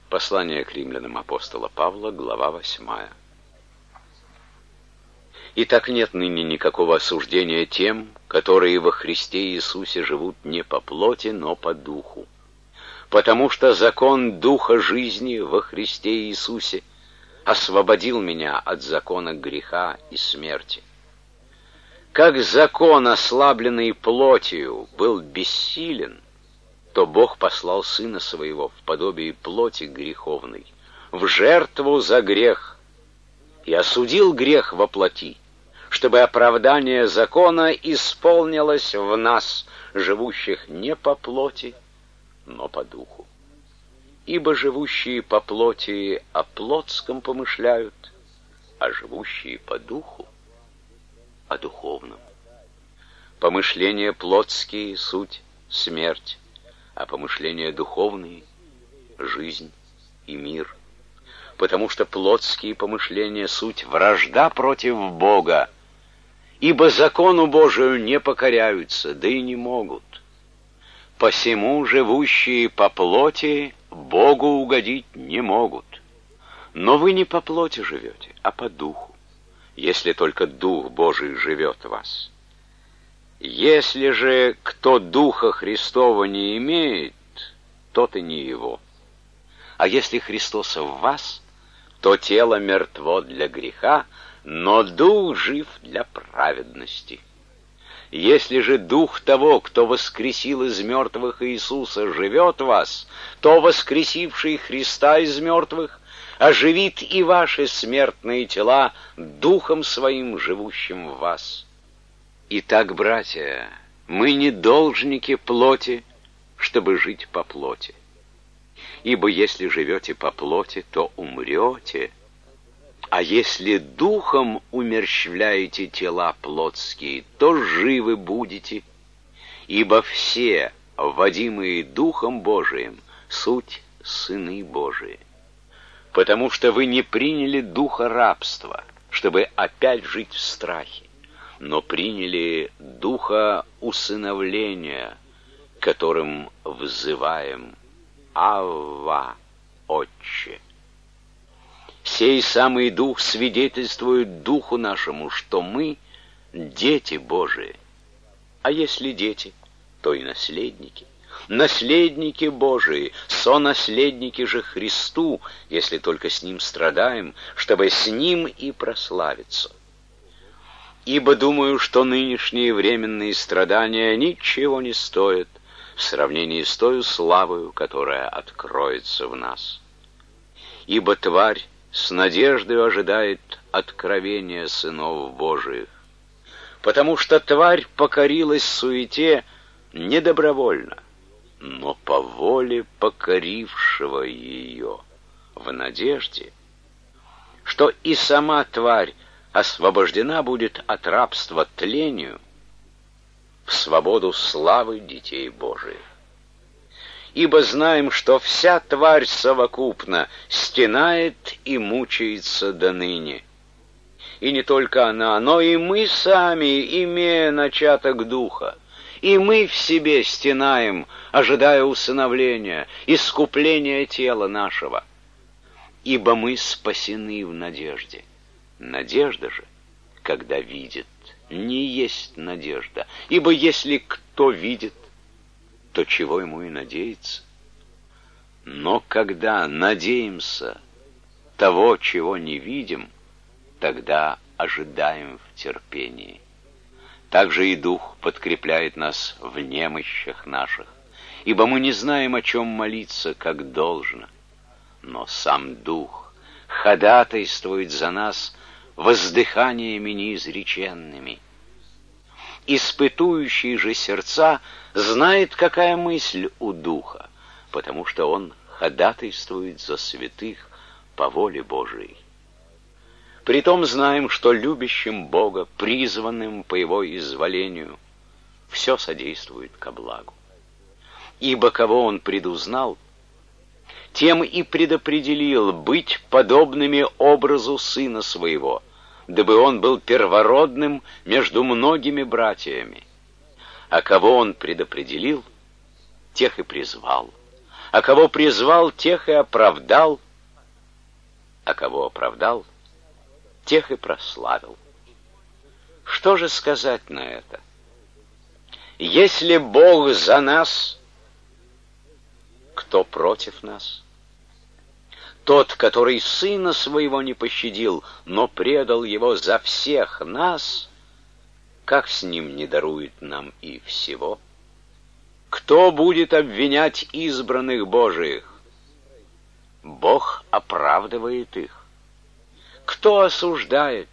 Послание к римлянам апостола Павла, глава 8. Итак, нет ныне никакого осуждения тем, которые во Христе Иисусе живут не по плоти, но по духу. Потому что закон духа жизни во Христе Иисусе освободил меня от закона греха и смерти. Как закон, ослабленный плотью, был бессилен, то Бог послал Сына Своего в подобие плоти греховной, в жертву за грех, и осудил грех во плоти, чтобы оправдание закона исполнилось в нас, живущих не по плоти, но по духу. Ибо живущие по плоти о плотском помышляют, а живущие по духу о духовном. Помышления плотские — суть смерть, а помышления духовные — жизнь и мир. Потому что плотские помышления — суть вражда против Бога, ибо закону Божию не покоряются, да и не могут. Посему живущие по плоти Богу угодить не могут. Но вы не по плоти живете, а по духу, если только Дух Божий живет в вас. Если же кто Духа Христова не имеет, тот и не его. А если Христос в вас, то тело мертво для греха, но Дух жив для праведности. Если же Дух того, кто воскресил из мертвых Иисуса, живет в вас, то воскресивший Христа из мертвых оживит и ваши смертные тела Духом Своим, живущим в вас. Итак, братья, мы не должники плоти, чтобы жить по плоти. Ибо если живете по плоти, то умрете. А если духом умерщвляете тела плотские, то живы будете. Ибо все, водимые Духом Божиим, суть сыны Божии. Потому что вы не приняли духа рабства, чтобы опять жить в страхе, но приняли духа усыновления, которым взываем: Авва, Отче. Сей самый Дух свидетельствует Духу нашему, что мы дети Божии. А если дети, то и наследники. Наследники Божии, сонаследники же Христу, если только с Ним страдаем, чтобы с Ним и прославиться. Ибо думаю, что нынешние временные страдания ничего не стоят в сравнении с той славою, которая откроется в нас. Ибо тварь с надеждой ожидает откровения сынов Божиих, потому что тварь покорилась суете не добровольно, но по воле покорившего ее, в надежде, что и сама тварь освобождена будет от рабства тлению в свободу славы детей Божиих. Ибо знаем, что вся тварь совокупно стенает и мучается доныне. И не только она, но и мы сами, имея начаток духа, и мы в себе стенаем, ожидая усыновления, искупления тела нашего. Ибо мы спасены в надежде. Надежда же, когда видит, не есть надежда. Ибо если кто видит, то чего ему и надеяться? Но когда надеемся того, чего не видим, тогда ожидаем в терпении. Также и Дух подкрепляет нас в немощах наших, ибо мы не знаем, о чем молиться, как должно. Но сам Дух ходатайствует за нас воздыханиями неизреченными. Испытующий же сердца знает, какая мысль у Духа, потому что он ходатайствует за святых по воле Божией. Притом знаем, что любящим Бога, призванным по Его изволению, все содействует ко благу. Ибо кого Он предузнал, тем и предопределил быть подобными образу Сына Своего, дабы Он был первородным между многими братьями. А кого Он предопределил, тех и призвал. а кого призвал, тех и оправдал, а кого оправдал, тех и прославил. Что же сказать на это? Если Бог за нас, кто против нас? Тот, который Сына Своего не пощадил, но предал Его за всех нас, как с Ним не дарует нам и всего? Кто будет обвинять избранных Божиих? Бог оправдывает их. Кто осуждает?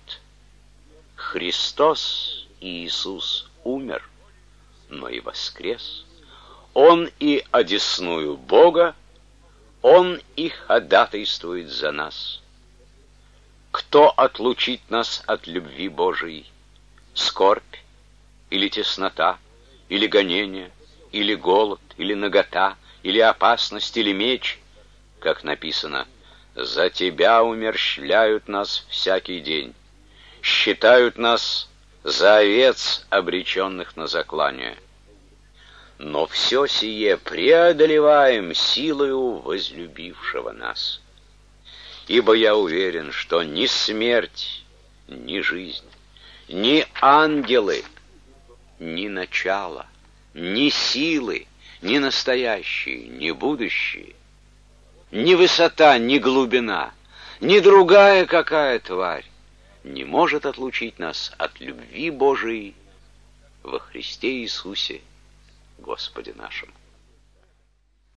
Христос Иисус умер, но и воскрес. Он и одесную Бога, Он и ходатайствует за нас. Кто отлучит нас от любви Божией? Скорбь, или теснота, или гонение, или голод, или нагота, или опасность, или меч? Как написано: «За Тебя умерщвляют нас всякий день, считают нас за овец, обреченных на заклание. Но все сие преодолеваем силою возлюбившего нас. Ибо я уверен, что ни смерть, ни жизнь, ни ангелы, ни начало, ни силы, ни настоящие, ни будущие, ни высота, ни глубина, ни другая какая тварь не может отлучить нас от любви Божией во Христе Иисусе, Господе нашем».